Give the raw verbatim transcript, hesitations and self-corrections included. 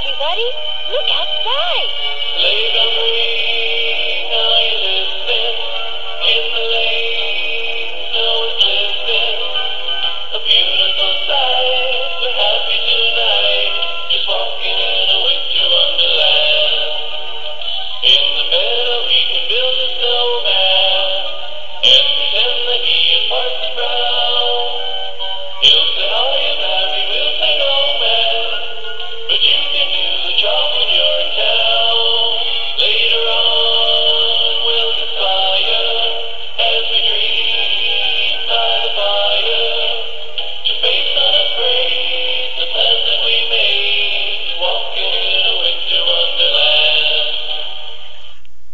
everybody. Look outside. Sleigh bells ring, are you listening? In the lane, snow is glistening. A beautiful sight, we're happy tonight. Just walking in a winter wonderland. In the meadow we can build a snowman and pretend that he is Parson Brown.